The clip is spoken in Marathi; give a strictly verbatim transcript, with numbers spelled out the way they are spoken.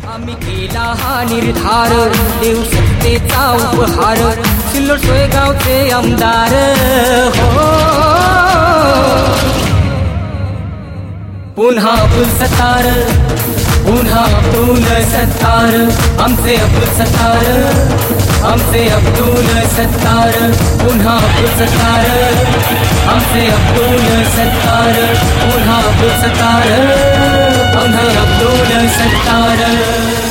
आम्ही केला हा निर्धार, देऊ सत्तेचा उपहार, सिल्लोड सोयगावचे आमदार हो. पुन्हा अब्दुल सत्तार, पुन्हा अब्दुल सत्तार, आमचे अब्दुल सत्तार, आमचे अब्दुल सत्तार, पुन्हा अब्दुल सत्तार, आमचे अब्दुल सत्तार, पुन्हा अब्दुल सत्तार, आमचे अब्दुल सत्तार.